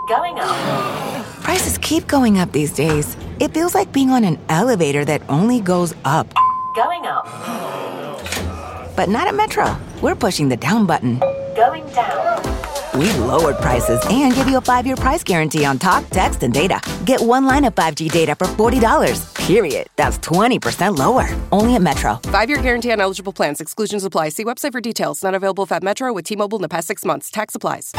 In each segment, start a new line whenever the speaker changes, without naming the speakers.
Going up.
Prices keep going up these days. It feels like being on an elevator that only goes up.
Going up.
But not at Metro. We're pushing the down button.
Going down.
We've lowered prices and give you a 5-year price guarantee on talk, text, and data. Get one line of 5G data for $40, period. That's 20% lower. Only at Metro.
5-year guarantee on eligible plans. Exclusions apply. See website for details. Not available at Metro with T-Mobile in the past 6 months. Tax applies.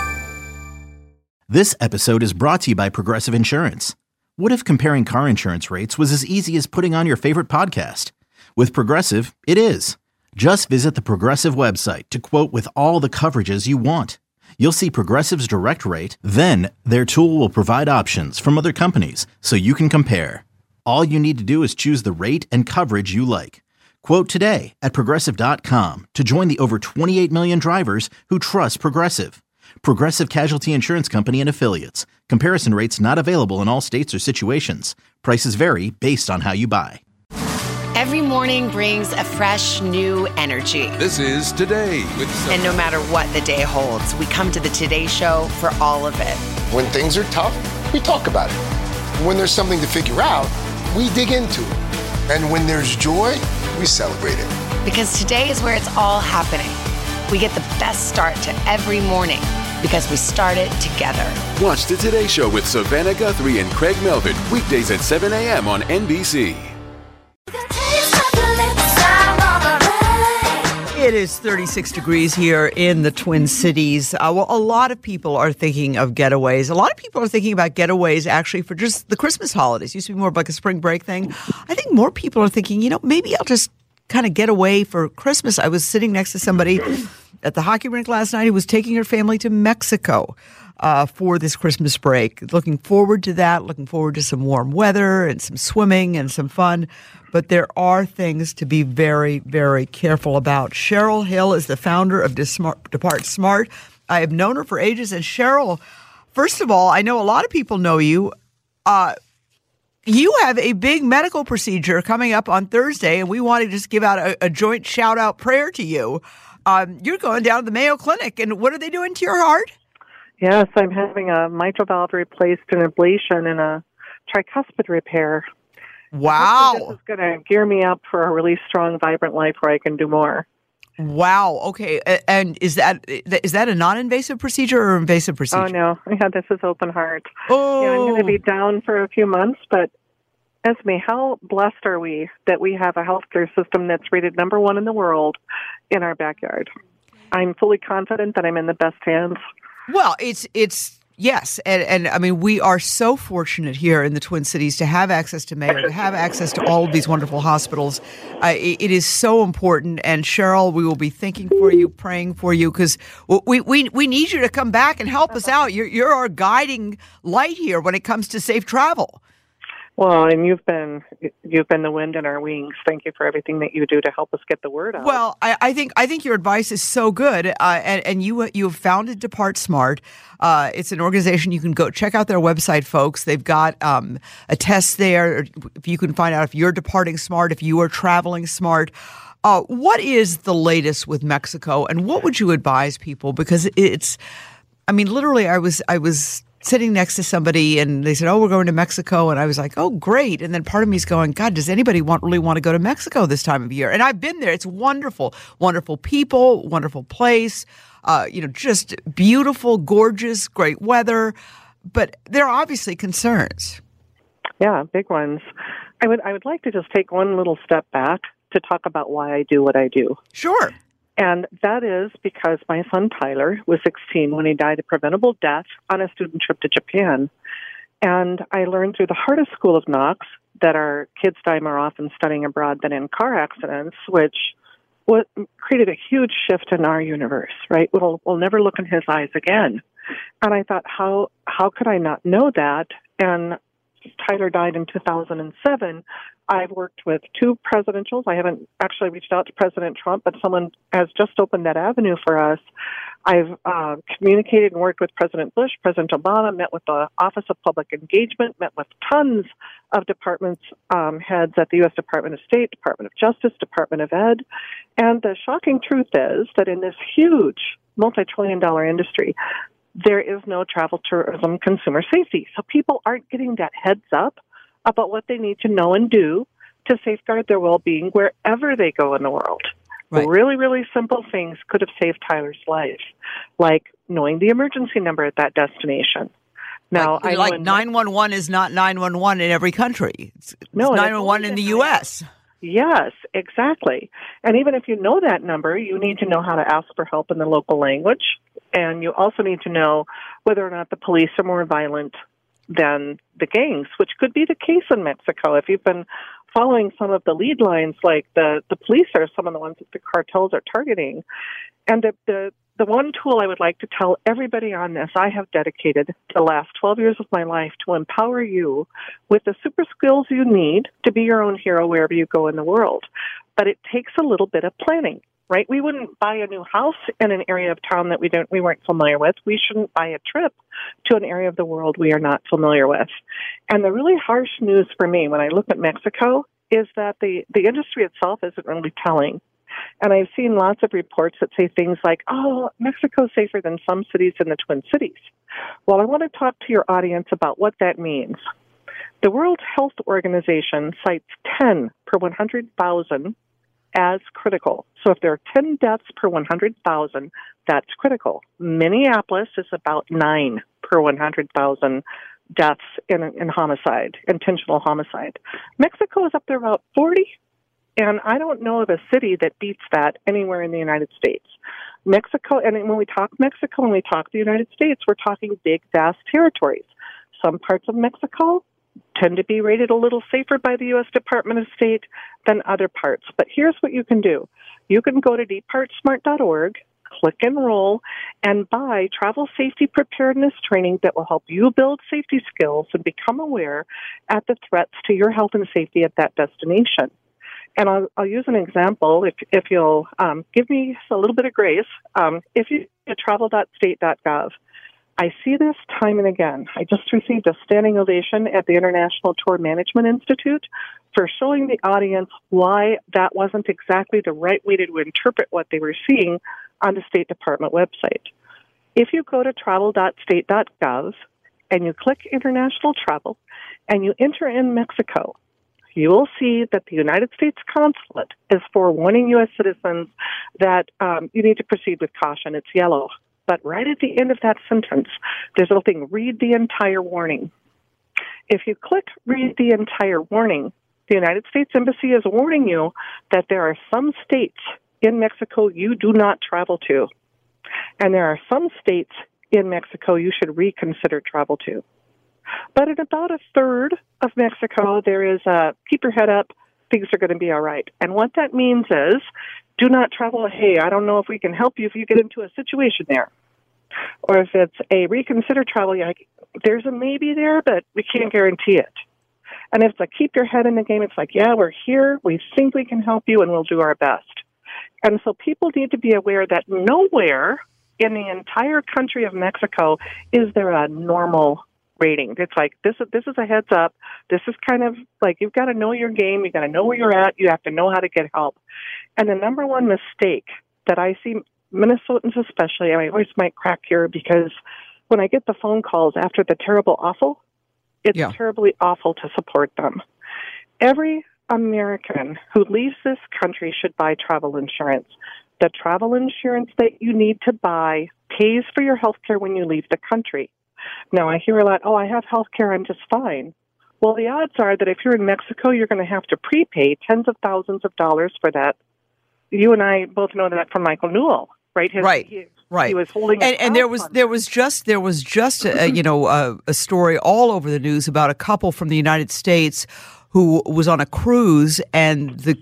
This episode is brought to you by Progressive Insurance. What if comparing car insurance rates was as easy as putting on your favorite podcast? With Progressive, it is. Just visit the Progressive website to quote with all the coverages you want. You'll see Progressive's direct rate, then their tool will provide options from other companies so you can compare. All you need to do is choose the rate and coverage you like. Quote today at Progressive.com to join the over 28 million drivers who trust Progressive. Progressive Casualty Insurance Company and Affiliates. Comparison rates not available in all states or situations. Prices vary based on how you buy.
Every morning brings a fresh, new energy.
This is Today with Sophie.
And no matter what the day holds, we come to the Today Show for all of it.
When things are tough, we talk about it. When there's something to figure out, we dig into it. And when there's joy, we celebrate it.
Because today is where it's all happening. We get the best start to every morning because we start it together.
Watch the Today Show with Savannah Guthrie and Craig Melvin, weekdays at 7 a.m. on NBC.
It is 36 degrees here in the Twin Cities. Well, a lot of people are thinking of getaways. A lot of people are thinking about getaways actually for just the Christmas holidays. It used to be more of like a spring break thing. I think more people are thinking, maybe I'll just kind of get away for Christmas. I was sitting next to somebody at the hockey rink last night who was taking her family to Mexico for this Christmas break. Looking forward to that, looking forward to some warm weather and some swimming and some fun. But there are things to be very, very careful about. Cheryl Hill is the founder of Depart Smart. I have known her for ages. And Cheryl, first of all, I know a lot of people know you. You have a big medical procedure coming up on Thursday, and we want to just give out a joint shout-out prayer to you. You're going down to the Mayo Clinic, and what are they doing to your heart?
Yes, I'm having a mitral valve replaced, an ablation, and a tricuspid repair.
Wow.
This is going to gear me up for a really strong, vibrant life where I can do more.
Wow. Okay. And is that a non-invasive procedure or invasive procedure?
Oh, no. Yeah, this is open heart.
Oh.
Yeah, I'm going to be down for a few months, but Esme, how blessed are we that we have a healthcare system that's rated number one in the world in our backyard? I'm fully confident that I'm in the best hands.
Well, it's yes, and I mean, we are so fortunate here in the Twin Cities to have access to Mayo, to have access to all of these wonderful hospitals. It is so important, and Cheryl, we will be thinking for you, praying for you, because we need you to come back and help us out. You're our guiding light here when it comes to safe travel.
Well, and you've been the wind in our wings. Thank you for everything that you do to help us get the word out.
Well, I think your advice is so good, and you have founded Depart Smart. It's an organization you can go check out their website, folks. They've got a test there. If you can find out if you're departing smart, if you are traveling smart. What is the latest with Mexico, and what would you advise people? Because literally, I was sitting next to somebody and they said, "Oh, we're going to Mexico." And I was like, "Oh, great." And then part of me is going, "God, does anybody really want to go to Mexico this time of year?" And I've been there. It's wonderful, wonderful people, wonderful place, just beautiful, gorgeous, great weather. But there are obviously concerns.
Yeah, big ones. I would like to just take one little step back to talk about why I do what I do.
Sure.
And that is because my son Tyler was 16 when he died of preventable death on a student trip to Japan. And I learned through the hardest school of knocks that our kids die more often studying abroad than in car accidents, which created a huge shift in our universe, right? We'll never look in his eyes again. And I thought, how could I not know that? And Tyler died in 2007. I've worked with 2 presidentials. I haven't actually reached out to President Trump, but someone has just opened that avenue for us. I've communicated and worked with President Bush, President Obama, met with the Office of Public Engagement, met with tons of departments, heads at the U.S. Department of State, Department of Justice, Department of Ed. And the shocking truth is that in this huge multi-trillion-dollar industry, there is no travel tourism consumer safety. So people aren't getting that heads up about what they need to know and do to safeguard their well-being wherever they go in the world.
Right.
Really, really simple things could have saved Tyler's life, like knowing the emergency number at that destination. Now,
like 911 is not 911 in every country. It's 911 in the U.S.
Yes, exactly. And even if you know that number, you need to know how to ask for help in the local language. And you also need to know whether or not the police are more violent than the gangs, which could be the case in Mexico. If you've been following some of the lead lines, like the police are some of the ones that the cartels are targeting. And the one tool I would like to tell everybody on this, I have dedicated the last 12 years of my life to empower you with the super skills you need to be your own hero wherever you go in the world. But it takes a little bit of planning, right? We wouldn't buy a new house in an area of town that we weren't familiar with. We shouldn't buy a trip to an area of the world we are not familiar with. And the really harsh news for me when I look at Mexico is that the industry itself isn't really telling. And I've seen lots of reports that say things like, oh, Mexico's safer than some cities in the Twin Cities. Well, I want to talk to your audience about what that means. The World Health Organization cites 10 per 100,000 as critical. So if there are 10 deaths per 100,000, that's critical. Minneapolis is about 9 per 100,000 deaths in homicide, intentional homicide. Mexico is up there about 40. And I don't know of a city that beats that anywhere in the United States. Mexico, and when we talk Mexico and we talk the United States, we're talking big, vast territories. Some parts of Mexico tend to be rated a little safer by the U.S. Department of State than other parts. But here's what you can do. You can go to departsmart.org, click Enroll, and buy travel safety preparedness training that will help you build safety skills and become aware at the threats to your health and safety at that destination. And I'll use an example, if you'll give me a little bit of grace. If you go to travel.state.gov, I see this time and again. I just received a standing ovation at the International Tour Management Institute for showing the audience why that wasn't exactly the right way to interpret what they were seeing on the State Department website. If you go to travel.state.gov and you click International Travel and you enter in Mexico, you will see that the United States Consulate is forewarning U.S. citizens that you need to proceed with caution. It's yellow. But right at the end of that sentence, there's a little thing, read the entire warning. If you click read the entire warning, the United States Embassy is warning you that there are some states in Mexico you do not travel to. And there are some states in Mexico you should reconsider travel to. But in about a third of Mexico, there is a keep your head up, things are going to be all right. And what that means is do not travel, hey, I don't know if we can help you if you get into a situation there. Or if it's a reconsider travel, like, there's a maybe there, but we can't guarantee it. And if it's a keep your head in the game, it's like, yeah, we're here, we think we can help you, and we'll do our best. And so people need to be aware that nowhere in the entire country of Mexico is there a normal rating. It's like, this is a heads up. This is kind of like, you've got to know your game. You've got to know where you're at. You have to know how to get help. And the number one mistake that I see, Minnesotans especially, I always might crack here because when I get the phone calls after the terrible awful, it's terribly awful to support them. Every American who leaves this country should buy travel insurance. The travel insurance that you need to buy pays for your health care when you leave the country. Now, I hear a lot, oh, I have health care, I'm just fine. Well, the odds are that if you're in Mexico, you're going to have to prepay tens of thousands of dollars for that. You and I both know that from Michael Newell, right?
Right.
He was holding
and there was just a story all over the news about a couple from the United States who was on a cruise and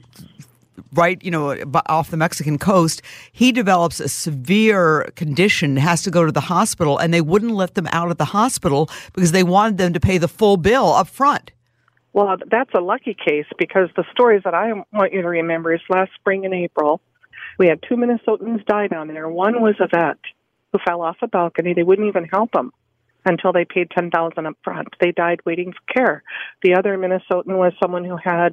off the Mexican coast, he develops a severe condition, has to go to the hospital, and they wouldn't let them out of the hospital because they wanted them to pay the full bill up front.
Well, that's a lucky case because the stories that I want you to remember is last spring in April, we had 2 Minnesotans die down there. One was a vet who fell off a balcony. They wouldn't even help him until they paid $10,000 up front. They died waiting for care. The other Minnesotan was someone who had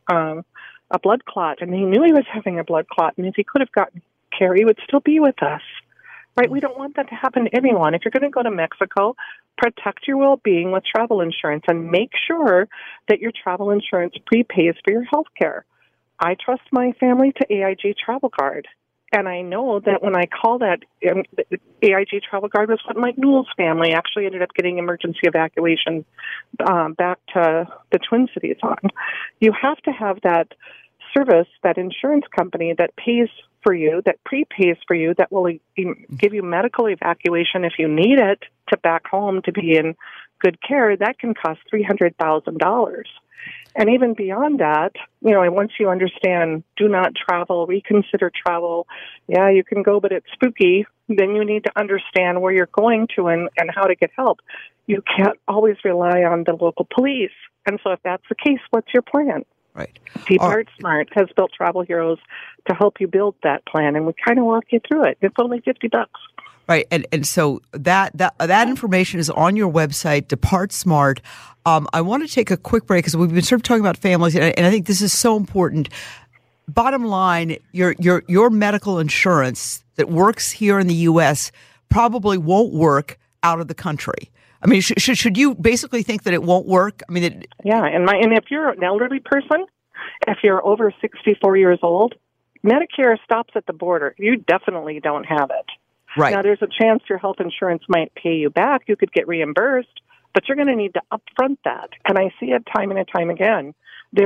a blood clot, and he knew he was having a blood clot, and if he could have gotten care, he would still be with us. right? We don't want that to happen to anyone. If you're going to go to Mexico, protect your well-being with travel insurance and make sure that your travel insurance prepays for your health care. I trust my family to AIG Travel Guard. And I know that when I call that, the AIG Travel Guard was what Mike Newell's family actually ended up getting emergency evacuation back to the Twin Cities on. You have to have that service, that insurance company that pays for you, that prepays for you, that will give you medical evacuation if you need it to back home to be in good care. That can cost $300,000. And even beyond that, once you understand, do not travel, reconsider travel. Yeah, you can go, but it's spooky. Then you need to understand where you're going to and how to get help. You can't always rely on the local police. And so if that's the case, what's your plan?
Right.
Depart Smart has built Travel Heroes to help you build that plan, and we kind of walk you through it. It's only $50.
Right, and so that information is on your website, Depart Smart. I want to take a quick break because we've been sort of talking about families, and I think this is so important. Bottom line, your medical insurance that works here in the U.S. probably won't work out of the country. I mean, should you basically think that it won't work? I mean,
and if you're an elderly person, if you're over 64 years old, Medicare stops at the border. You definitely don't have it.
Right.
Now, there's a chance your health insurance might pay you back. You could get reimbursed, but you're going to need to upfront that. And I see it time and time again.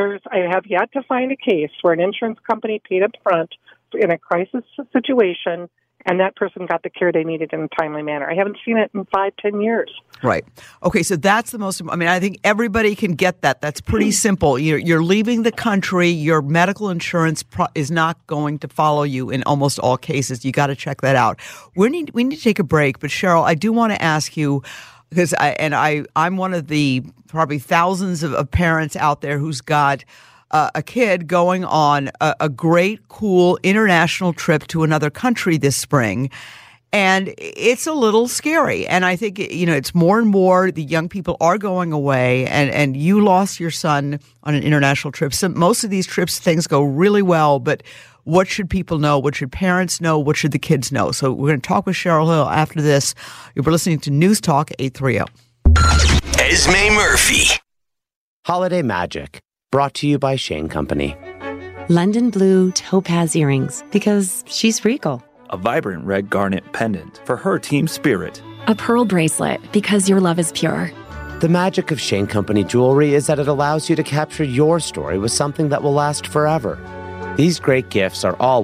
I have yet to find a case where an insurance company paid up front in a crisis situation and that person got the care they needed in a timely manner. I haven't seen it in 5-10 years.
Right. Okay, so that's the most, I think everybody can get that. That's pretty simple. You're leaving the country. Your medical insurance is not going to follow you in almost all cases. You got to check that out. We need to take a break, but Cheryl, I do want to ask you, because I'm one of the probably thousands of parents out there who's got a kid going on a great, cool international trip to another country this spring. And it's a little scary. And I think, it's more and more the young people are going away. And you lost your son on an international trip. So most of these trips, things go really well. But what should people know? What should parents know? What should the kids know? So we're going to talk with Cheryl Hill after this. You're listening to News Talk 830.
Esme Murphy.
Holiday Magic. Brought to you by Shane Company.
London Blue Topaz earrings, because she's regal.
A vibrant red garnet pendant for her team spirit.
A pearl bracelet, because your love is pure.
The magic of Shane Company jewelry is that it allows you to capture your story with something that will last forever. These great gifts are all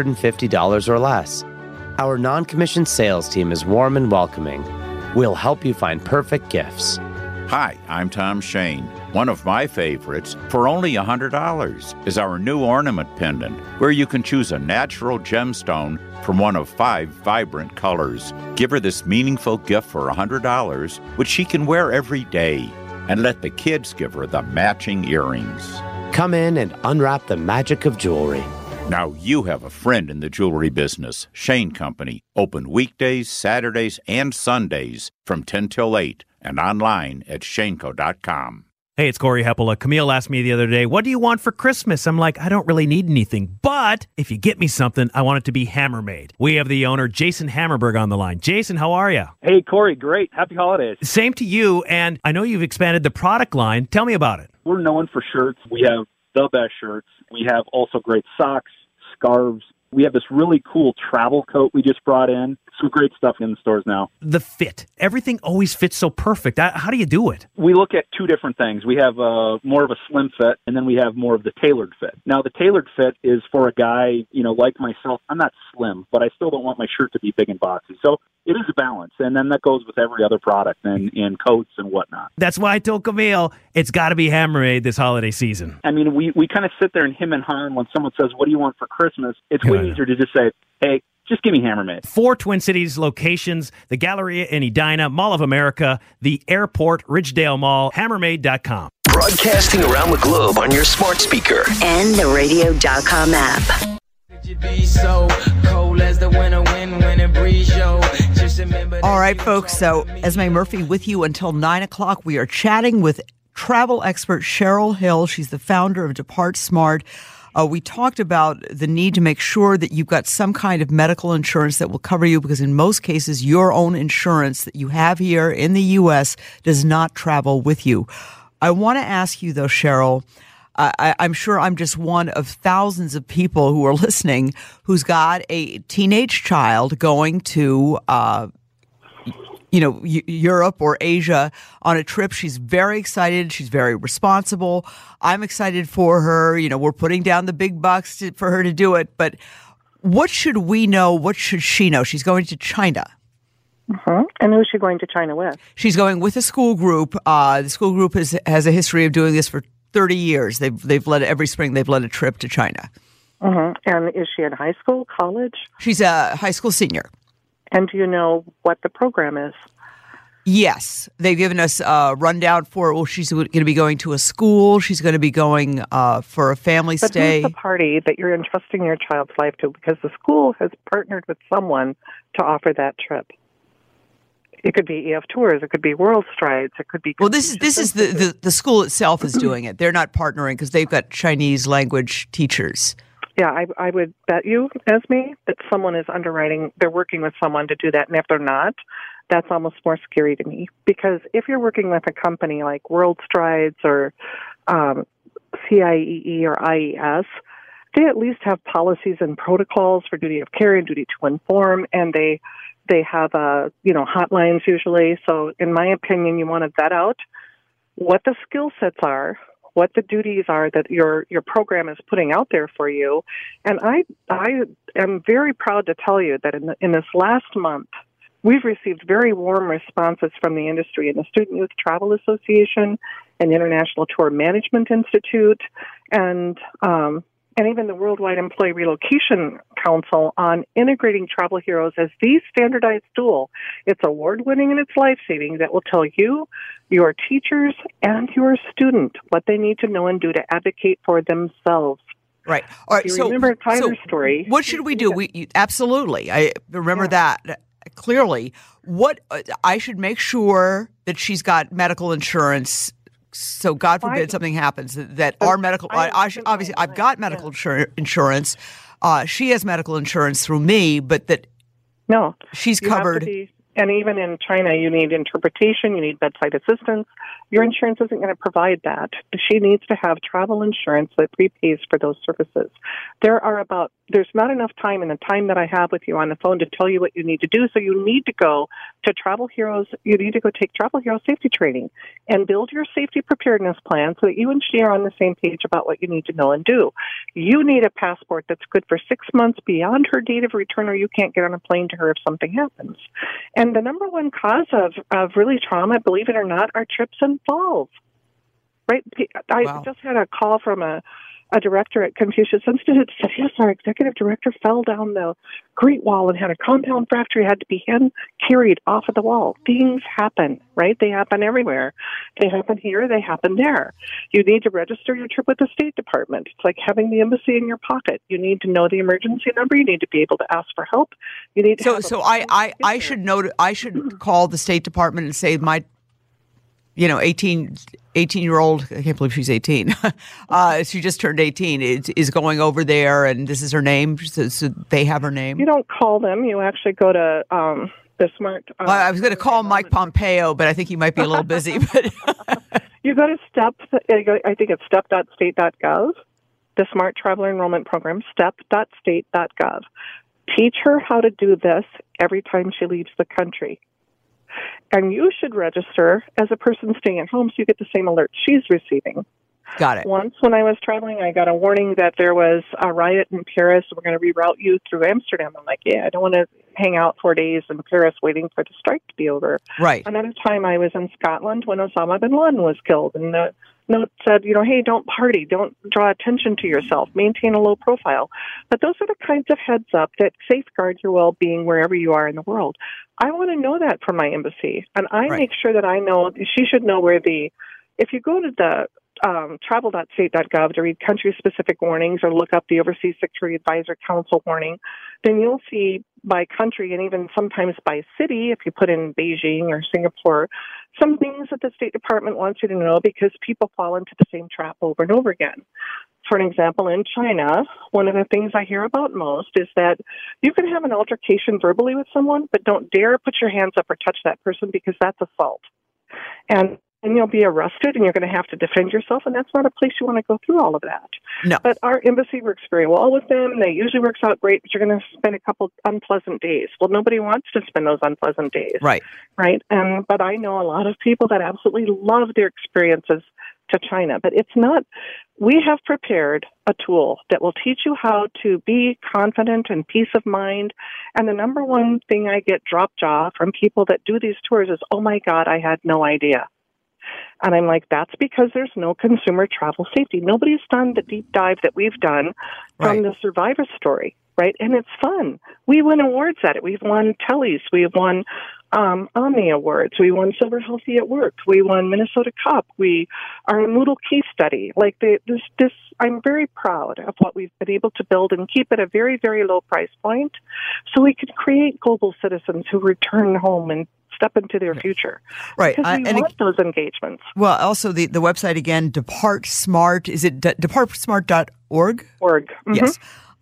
$150 or less. Our non-commissioned sales team is warm and welcoming. We'll help you find perfect gifts.
Hi, I'm Tom Shane. One of my favorites, for only $100, is our new ornament pendant, where you can choose a natural gemstone from one of 5 vibrant colors. Give her this meaningful gift for $100, which she can wear every day. And let the kids give her the matching earrings.
Come in and unwrap the magic of jewelry.
Now you have a friend in the jewelry business. Shane Company, open weekdays, Saturdays, and Sundays from 10 till 8 and online at shaneco.com.
Hey, it's Corey Heppola. Camille asked me the other day, what do you want for Christmas? I'm like, I don't really need anything, but if you get me something, I want it to be Hammermade. We have the owner, Jason Hammerberg, on the line. Jason, how are you?
Hey, Corey, great. Happy holidays.
Same to you, and I know you've expanded the product line. Tell me about it.
We're known for shirts. We have the best shirts. We have also great socks, scarves. We have this really cool travel coat we just brought in. Some great stuff in the stores now.
The fit. Everything always fits so perfect. How do you do it?
We look at 2 different things. We have more of a slim fit, and then we have more of the tailored fit. Now, the tailored fit is for a guy, like myself. I'm not slim, but I still don't want my shirt to be big and boxy. So it is a balance, and then that goes with every other product and coats and whatnot.
That's why I told Camille it's got to be Hammermade this holiday season.
I mean, we kind of sit there and hem and haw when someone says, what do you want for Christmas? It's way easier to just say, hey, just give me Hammermade. 4
Twin Cities locations, the Galleria in Edina, Mall of America, the Airport, Ridgedale Mall, Hammermade.com.
Broadcasting around the globe on your smart speaker.
And the radio.com app.
All right, folks. So Esme Murphy with you until 9 o'clock. We are chatting with travel expert Cheryl Hill. She's the founder of Depart Smart. We talked about the need to make sure that you've got some kind of medical insurance that will cover you, because in most cases, your own insurance that you have here in the U.S. does not travel with you. I want to ask you, though, Cheryl, I'm sure I'm just one of thousands of people who are listening who's got a teenage child going to Europe or Asia on a trip. She's very excited. She's very responsible. I'm excited for her. We're putting down the big bucks for her to do it. But what should we know? What should she know? She's going to China.
Mm-hmm. And who's she going to China with?
She's going with a school group. The school group has a history of doing this for 30 years. They've led every spring. They've led a trip to China.
Mm-hmm. And is she in high school, college?
She's a high school senior.
And do you know what the program is?
Yes. They've given us a rundown for, she's going to be going to a school. She's going to be going for a family stay.
But who's the party that you're entrusting your child's life to? Because the school has partnered with someone to offer that trip. It could be EF Tours. It could be World Strides. It could be...
Well, this is the school itself is doing it. They're not partnering because they've got Chinese language teachers.
Yeah, I would bet you, Esme, that someone is underwriting, they're working with someone to do that. And if they're not, that's almost more scary to me. Because if you're working with a company like World Strides or CIEE or IES, they at least have policies and protocols for duty of care and duty to inform, and they have hotlines usually. So in my opinion, you want to vet out what the skill sets are, what the duties are that your program is putting out there for you. And I am very proud to tell you that in this last month, we've received very warm responses from the industry and the Student Youth Travel Association and the International Tour Management Institute and even the Worldwide Employee Relocation Council on integrating Travel Heroes as the standardized tool. It's award-winning and it's life-saving that will tell you, your teachers, and your student what they need to know and do to advocate for themselves.
Right. All right.
You remember Tyler's story.
What should we do? Absolutely. I remember that clearly. What I should make sure that she's got medical insurance. So God forbid something happens that our medical, obviously I've got medical insurance. She has medical insurance through me, but that she's covered.
And even in China, you need interpretation, you need bedside assistance. Your insurance isn't going to provide that. She needs to have travel insurance that prepays for those services. There's not enough time in the time that I have with you on the phone to tell you what you need to do. So you need to go to Travel Heroes. You need to go take Travel Heroes safety training and build your safety preparedness plan so that you and she are on the same page about what you need to know and do. You need a passport that's good for 6 months beyond her date of return, or you can't get on a plane to her if something happens. And the number one cause of really trauma, believe it or not, are trips and falls. Right? I just had a call from a director at Confucius Institute said, yes, our executive director fell down the Great Wall and had a compound fracture. He had to be hand carried off of the wall. Things happen, right? They happen everywhere. They happen here. They happen there. You need to register your trip with the State Department. It's like having the embassy in your pocket. You need to know the emergency number. You need to be able to ask for help. You need to
I should know. I should call the State Department and say my 18-year-old, I can't believe she's 18. She just turned 18, is going over there, and this is her name, so they have her name.
You don't call them. You actually go to the smart...
I was going to call Mike Pompeo, but I think he might be a little busy. But
you go to I think it's step.state.gov, the Smart Traveler Enrollment Program, step.state.gov. Teach her how to do this every time she leaves the country. And you should register as a person staying at home so you get the same alert she's receiving.
Got it.
Once when I was traveling, I got a warning that there was a riot in Paris. We're going to reroute you through Amsterdam. I'm like, I don't want to hang out 4 days in Paris waiting for the strike to be over.
Right.
Another time I was in Scotland when Osama bin Laden was killed. And the note said, hey, don't party. Don't draw attention to yourself. Maintain a low profile. But those are the kinds of heads up that safeguard your well-being wherever you are in the world. I want to know that from my embassy. And I make sure that I know, she should know where if you go to the travel.state.gov to read country-specific warnings or look up the Overseas Security Advisor Council warning, then you'll see by country and even sometimes by city, if you put in Beijing or Singapore, some things that the State Department wants you to know because people fall into the same trap over and over again. For an example, in China, one of the things I hear about most is that you can have an altercation verbally with someone, but don't dare put your hands up or touch that person because that's assault. And you'll be arrested and you're going to have to defend yourself, and that's not a place you want to go through all of that.
No.
But our embassy works very well with them. They usually works out great, but you're going to spend a couple unpleasant days. Well, nobody wants to spend those unpleasant days.
Right.
Right? But I know a lot of people that absolutely love their experiences to China. But it's not, we have prepared a tool that will teach you how to be confident and peace of mind. And the number one thing I get drop jaw from people that do these tours is, oh my God, I had no idea. And I'm like, that's because there's no consumer travel safety. Nobody's done the deep dive that we've done from the Survivor story, right? And it's fun. We win awards at it. We've won Telly's. We've won Omni Awards. We won Silver Healthy at Work. We won Minnesota Cup. We are a Moodle case study. Like this, I'm very proud of what we've been able to build and keep at a very, very low price point, so we can create global citizens who return home and step into their future.
Right.
Because we want those engagements.
Well, also the website again, Depart Smart. Is it departsmart.org?
Mm-hmm.
Yes.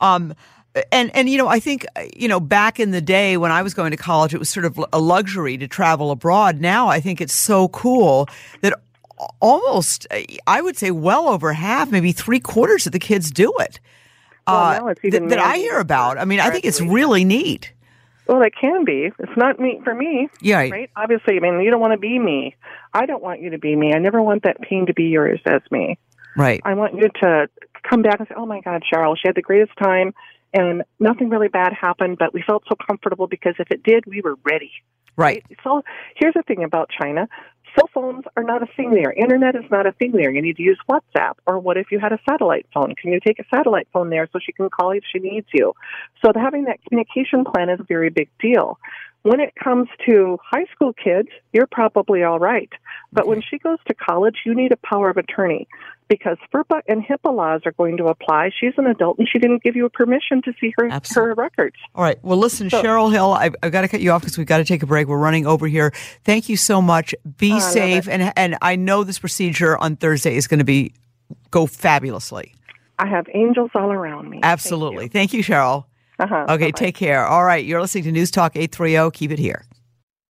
And you know, I think, you know, back in the day when I was going to college, it was sort of a luxury to travel abroad. Now I think it's so cool that almost, I would say well over half, maybe 3/4 of the kids do it.
Well, now it's even
that I hear about. I mean, I think it's really neat.
Well, it can be. It's not me for me.
Yeah.
Right? Obviously, I mean, you don't want to be me. I don't want you to be me. I never want that pain to be yours as me.
Right.
I want you to come back and say, oh, my God, Cheryl, she had the greatest time, and nothing really bad happened, but we felt so comfortable because if it did, we were ready.
Right.
So here's the thing about China. Cell phones are not a thing there. Internet is not a thing there. You need to use WhatsApp. Or what if you had a satellite phone? Can you take a satellite phone there so she can call you if she needs you? So having that communication plan is a very big deal. When it comes to high school kids, you're probably all right. But when she goes to college, you need a power of attorney because FERPA and HIPAA laws are going to apply. She's an adult, and she didn't give you a permission to see her records.
All right. Well, listen, Cheryl Hill, I've got to cut you off because we've got to take a break. We're running over here. Thank you so much. Be safe. And I know this procedure on Thursday is going to go fabulously.
I have angels all around me.
Absolutely. Thank you, Cheryl. Okay,
Bye-bye.
take care. All right, you're listening to News Talk 830. Keep it here.